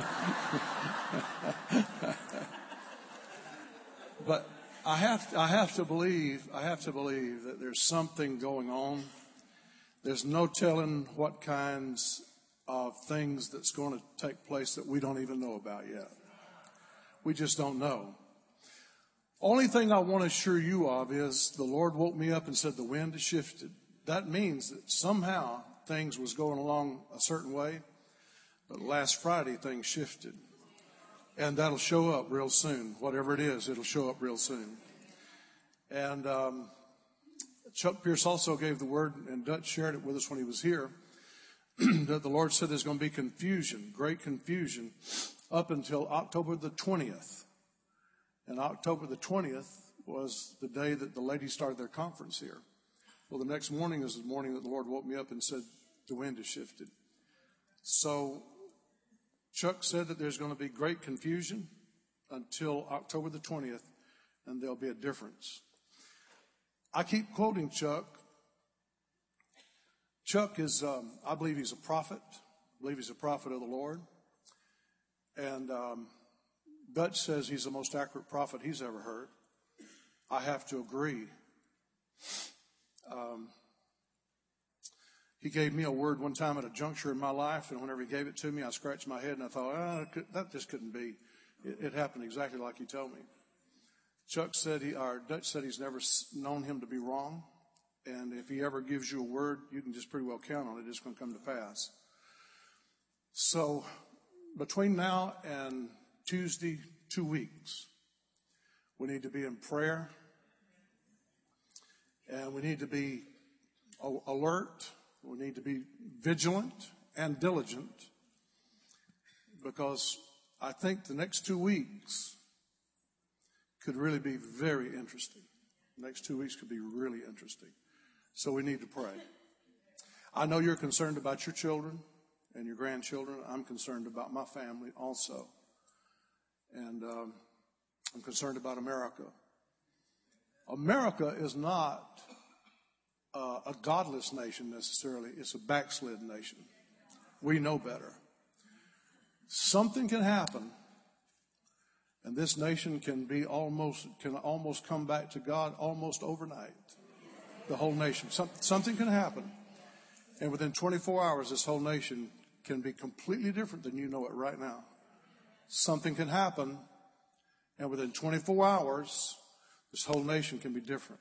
But I have to believe that there's something going on. There's no telling what kinds of things that's going to take place that we don't even know about yet. We just don't know. Only thing I want to assure you of is the Lord woke me up and said the wind has shifted. That means that somehow things was going along a certain way, but last Friday things shifted. And that'll show up real soon. Whatever it is, it'll show up real soon. And Chuck Pierce also gave the word, and Dutch shared it with us when he was here, that the Lord said there's going to be confusion, great confusion, up until October the 20th. And October the 20th was the day that the ladies started their conference here. Well, the next morning is the morning that the Lord woke me up and said the wind has shifted. So Chuck said that there's going to be great confusion until October the 20th, and there'll be a difference. I keep quoting Chuck. Chuck is, I believe he's a prophet. I believe he's a prophet of the Lord. And Dutch says he's the most accurate prophet he's ever heard. I have to agree. He gave me a word one time at a juncture in my life, and whenever he gave it to me, I scratched my head and I thought, that just couldn't be. It happened exactly like he told me. Dutch said he's never known him to be wrong, and if he ever gives you a word, you can just pretty well count on it. It's going to come to pass. So between now and Tuesday, 2 weeks, we need to be in prayer, and we need to be alert. We need to be vigilant and diligent, because I think the next 2 weeks could really be very interesting. The next 2 weeks could be really interesting. So we need to pray. I know you're concerned about your children and your grandchildren. I'm concerned about my family also. And I'm concerned about America. America is not a godless nation necessarily. It's a backslid nation. We know better. Something can happen, and this nation can almost come back to God almost overnight. The whole nation. Something can happen, and within 24 hours, this whole nation can be completely different than you know it right now. Something can happen, and within 24 hours, this whole nation can be different.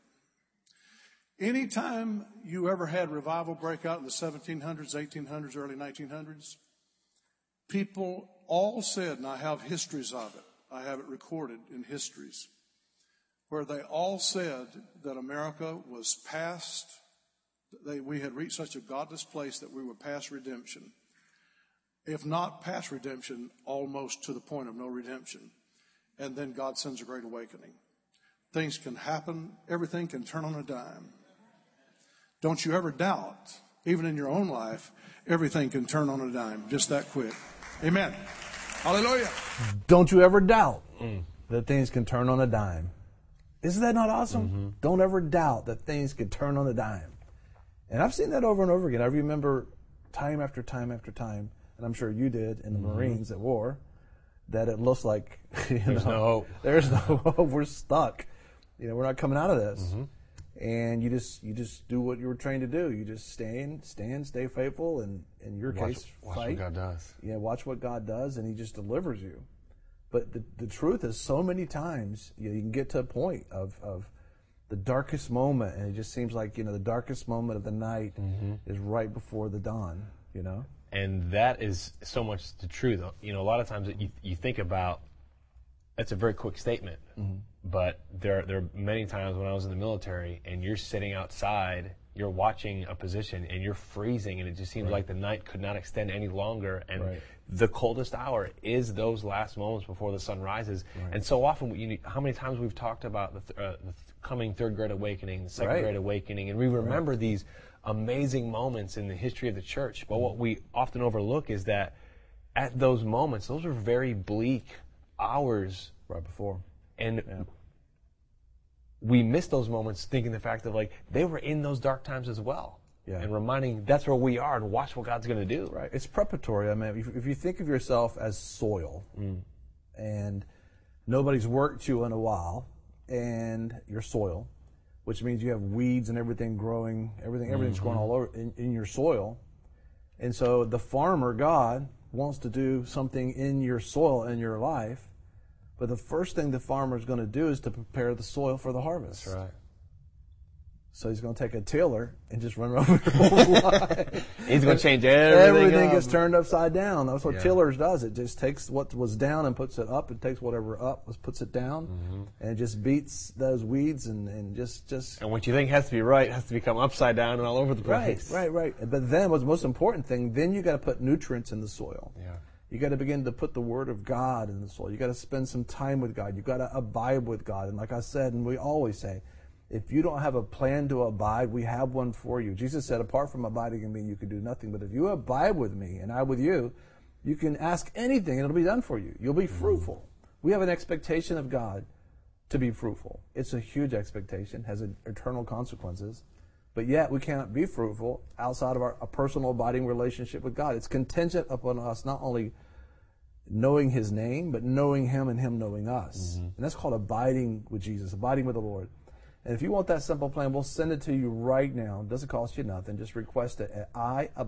Anytime you ever had revival break out in the 1700s, 1800s, early 1900s, people all said, and I have histories of it, I have it recorded in histories, where they all said that America was past, we had reached such a godless place that we were past redemption. If not past redemption, almost to the point of no redemption. And then God sends a great awakening. Things can happen. Everything can turn on a dime. Don't you ever doubt, even in your own life, everything can turn on a dime just that quick. Amen. Hallelujah. Don't you ever doubt that things can turn on a dime. Isn't that not awesome? Mm-hmm. Don't ever doubt that things can turn on a dime. And I've seen that over and over again. I remember time after time after time, and I'm sure you did in the Marines at war, that it looks like there's no hope. There's no hope. We're stuck. We're not coming out of this. Mm-hmm. And you just do what you were trained to do. You just stand, stay faithful, and in your case, watch fight. Watch what God does. Yeah, watch what God does, and He just delivers you. But the truth is, so many times you can get to a point of the darkest moment, and it just seems like, the darkest moment of the night is right before the dawn, And that is so much the truth. A lot of times you think about, that's a very quick statement, but there are many times when I was in the military and you're sitting outside, you're watching a position and you're freezing, and it just seems like the night could not extend any longer, and the coldest hour is those last moments before the sun rises. And so often, how many times we've talked about the coming third great awakening, the second great awakening, and we remember these amazing moments in the history of the church. But what we often overlook is that at those moments, those are very bleak hours right before. And we miss those moments thinking the fact of they were in those dark times as well. Yeah. And reminding that's where we are, and watch what God's going to do. Right. It's preparatory. I mean, if you think of yourself as soil, and nobody's worked you in a while, and you're soil, which means you have weeds and everything growing, everything's growing all over in your soil. And so the farmer, God, wants to do something in your soil, in your life, but the first thing the farmer is going to do is to prepare the soil for the harvest. That's right. So he's going to take a tiller and just run over your whole life. He's going to change everything. Everything gets turned upside down. That's what tillers does. It just takes what was down and puts it up. It takes whatever up puts it down, and it just beats those weeds and just. And what you think has to be right has to become upside down and all over the place. Right. But then what's the most important thing? Then you got to put nutrients in the soil. Yeah. You got to begin to put the Word of God in the soil. You got to spend some time with God. You got to abide with God. And like I said, and we always say, if you don't have a plan to abide, we have one for you. Jesus said, apart from abiding in me, you can do nothing. But if you abide with me and I with you, you can ask anything and it'll be done for you. You'll be fruitful. We have an expectation of God to be fruitful. It's a huge expectation, has eternal consequences. But yet we cannot be fruitful outside of a personal abiding relationship with God. It's contingent upon us not only knowing His name, but knowing Him and Him knowing us. And that's called abiding with Jesus, abiding with the Lord. And if you want that simple plan, we'll send it to you right now. It doesn't cost you nothing. Just request it at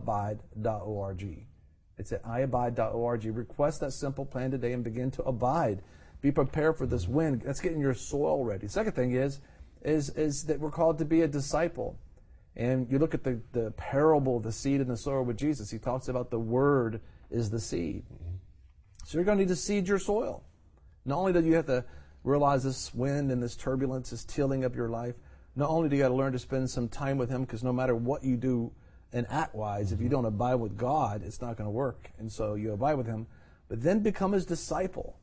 iabide.org. It's at iabide.org. Request that simple plan today and begin to abide. Be prepared for this wind. That's getting your soil ready. Second thing is that we're called to be a disciple. And you look at the parable of the seed and the sower with Jesus. He talks about the word is the seed. So you're going to need to seed your soil. Not only do you have to realize this wind and this turbulence is tilling up your life, not only do you got to learn to spend some time with Him, because no matter what you do and act-wise, if you don't abide with God, it's not going to work. And so you abide with Him, but then become His disciple.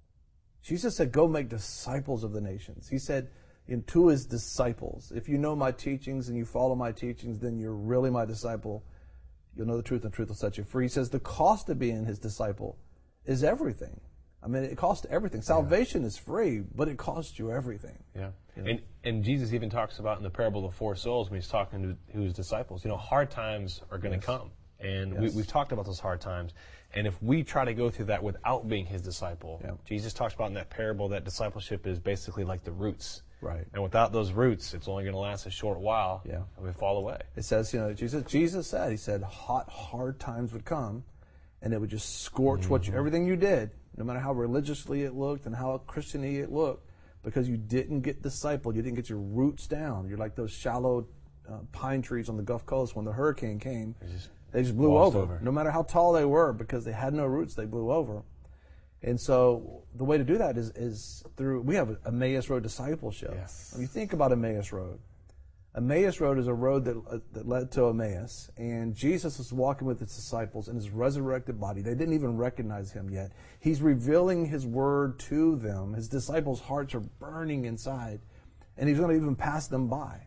Jesus said, go make disciples of the nations. He said to His disciples, if you know my teachings and you follow my teachings, then you're really my disciple. You'll know the truth, and the truth will set you free. He says the cost of being His disciple is everything. I mean, it costs everything. Salvation is free, but it costs you everything. Yeah. And Jesus even talks about in the parable of the 4 souls when He's talking to His disciples, hard times are going to come. And we've talked about those hard times. And if we try to go through that without being His disciple, Jesus talks about in that parable that discipleship is basically like the roots. Right. And without those roots, it's only going to last a short while. Yeah. And we fall away. It says, Jesus said, He said hard times would come, and it would just scorch everything you did, no matter how religiously it looked and how Christian-y it looked, because you didn't get discipled, you didn't get your roots down. You're like those shallow pine trees on the Gulf Coast when the hurricane came. They just blew over. No matter how tall they were, because they had no roots, they blew over. And so the way to do that is through, we have Emmaus Road discipleship. Yes. When you think about Emmaus Road, Emmaus Road is a road that led to Emmaus, and Jesus was walking with His disciples in His resurrected body. They didn't even recognize Him yet. He's revealing His word to them. His disciples' hearts are burning inside, and He's going to even pass them by.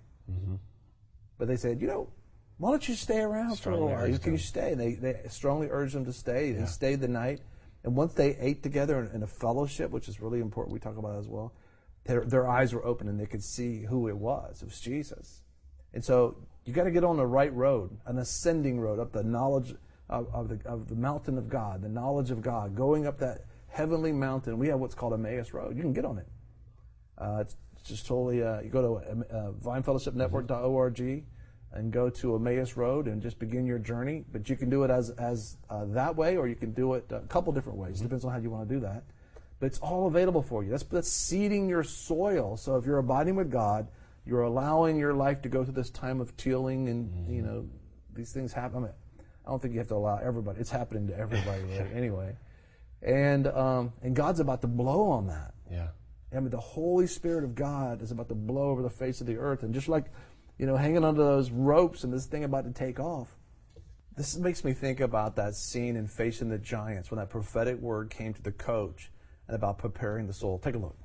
But they said, why don't you stay around for a while? Can you stay? And they strongly urged Him to stay. He stayed the night, and once they ate together in a fellowship, which is really important, we talk about that as well, their eyes were open and they could see who it was. It was Jesus. And so you got to get on the right road, an ascending road, up the knowledge of the mountain of God, the knowledge of God, going up that heavenly mountain. We have what's called Emmaus Road. You can get on it. It's just totally, you go to vinefellowshipnetwork.org and go to Emmaus Road and just begin your journey. But you can do it as that way, or you can do it a couple different ways. It depends on how you want to do that. But it's all available for you. That's seeding your soil. So if you're abiding with God, you're allowing your life to go through this time of tilling, and these things happen. I mean, I don't think you have to allow everybody. It's happening to everybody really, anyway. And God's about to blow on that. Yeah. I mean, the Holy Spirit of God is about to blow over the face of the earth. And just like, hanging onto those ropes and this thing about to take off, this makes me think about that scene in Facing the Giants when that prophetic word came to the coach and about preparing the soul. Take a look.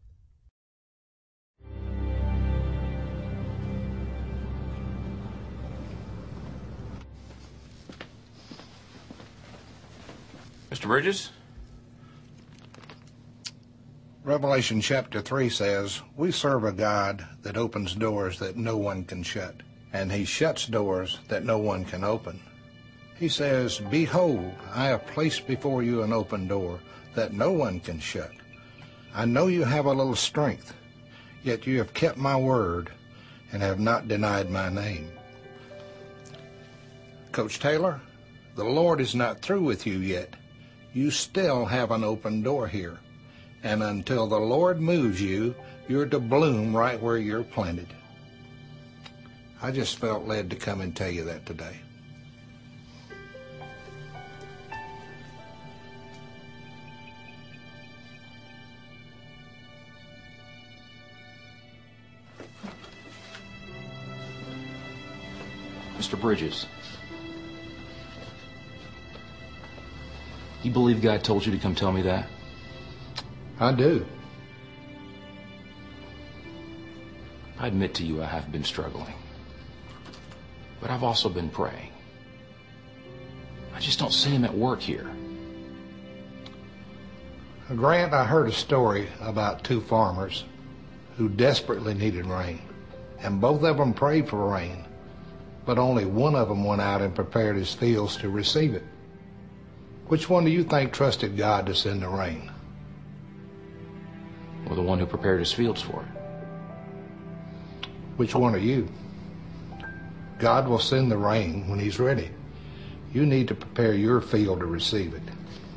Mr. Bridges? Revelation chapter 3 says, we serve a God that opens doors that no one can shut, and he shuts doors that no one can open. He says, behold, I have placed before you an open door that no one can shut. I know you have a little strength, yet you have kept my word and have not denied my name. Coach Taylor, the Lord is not through with you yet. You still have an open door here. And until the Lord moves you, you're to bloom right where you're planted. I just felt led to come and tell you that today. Mr. Bridges, you believe God told you to come tell me that? I do. I admit to you I have been struggling. But I've also been praying. I just don't see him at work here. Grant, I heard a story about two farmers who desperately needed rain. And both of them prayed for rain. But only one of them went out and prepared his fields to receive it. Which one do you think trusted God to send the rain? Well, the one who prepared his fields for it. Which one are you? God will send the rain when he's ready. You need to prepare your field to receive it.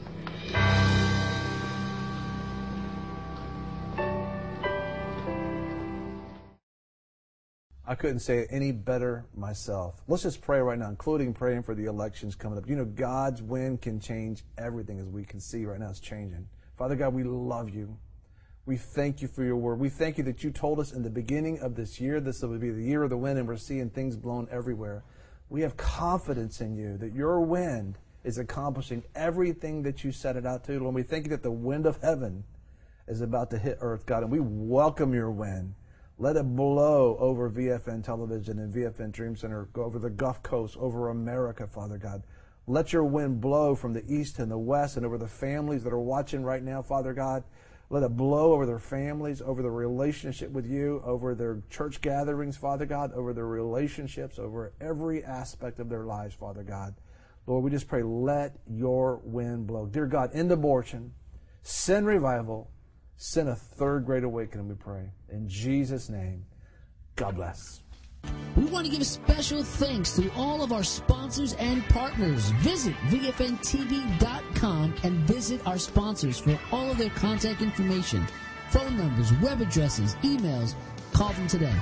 I couldn't say it any better myself. Let's just pray right now, including praying for the elections coming up. God's wind can change everything, as we can see right now it's changing. Father God, we love you. We thank you for your word. We thank you that you told us in the beginning of this year, this will be the year of the wind, and we're seeing things blown everywhere. We have confidence in you that your wind is accomplishing everything that you set it out to. Lord, we thank you that the wind of heaven is about to hit earth, God, and we welcome your wind. Let it blow over VFN Television and VFN Dream Center, go over the Gulf Coast, over America, Father God. Let your wind blow from the east and the west and over the families that are watching right now, Father God. Let it blow over their families, over their relationship with you, over their church gatherings, Father God, over their relationships, over every aspect of their lives, Father God. Lord, we just pray, let your wind blow. Dear God, end abortion, send revival, send a third great awakening, we pray. In Jesus' name, God bless. We want to give special thanks to all of our sponsors and partners. Visit VFNTV.com and visit our sponsors for all of their contact information, phone numbers, web addresses, emails. Call them today.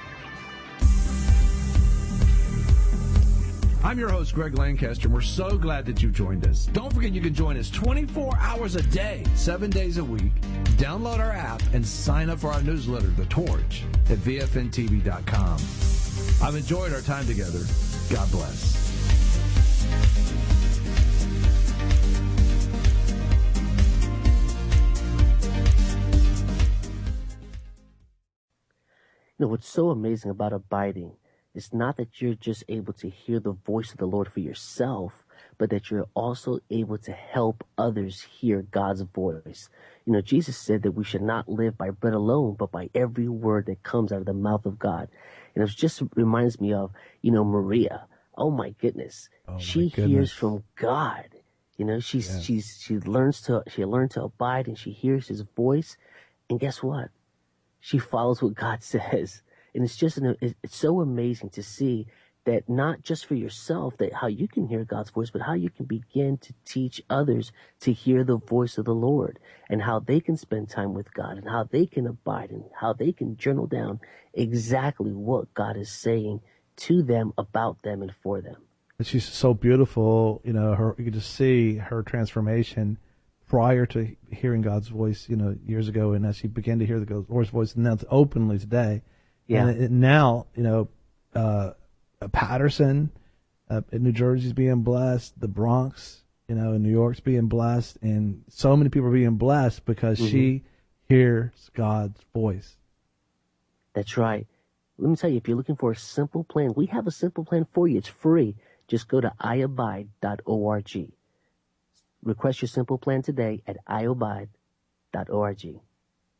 I'm your host, Greg Lancaster, and we're so glad that you joined us. Don't forget you can join us 24 hours a day, 7 days a week. Download our app and sign up for our newsletter, The Torch, at VFNTV.com. I've enjoyed our time together. God bless. What's so amazing about abiding is not that you're just able to hear the voice of the Lord for yourself, but that you're also able to help others hear God's voice. Jesus said that we should not live by bread alone, but by every word that comes out of the mouth of God. And it just reminds me of, Maria. Oh my goodness. She hears from God. She learned to abide, and she hears his voice. And guess what? She follows what God says. And it's just, it's so amazing to see that not just for yourself, that how you can hear God's voice, but how you can begin to teach others to hear the voice of the Lord, and how they can spend time with God, and how they can abide, and how they can journal down exactly what God is saying to them, about them, and for them. She's so beautiful, you know, you could just see her transformation prior to hearing God's voice, you know, years ago, and as she began to hear the Lord's voice, and that's openly today. Yeah. And now, you know, Patterson in New Jersey's being blessed, the Bronx, you know, in New York's being blessed, and so many people are being blessed because she hears God's voice. That's right. Let me tell you, if you're looking for a simple plan, we have a simple plan for you. It's free. Just go to iabide.org. Request your simple plan today at iabide.org.